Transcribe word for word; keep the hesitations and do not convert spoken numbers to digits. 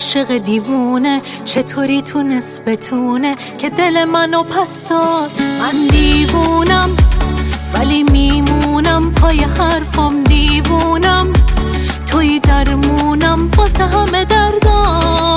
عاشق دیوونه، چطوری تونست بتونه که دل منو پس داد. من دیوونم ولی میمونم، پای حرفم دیوونم، توی درمونم واسه همه دردام.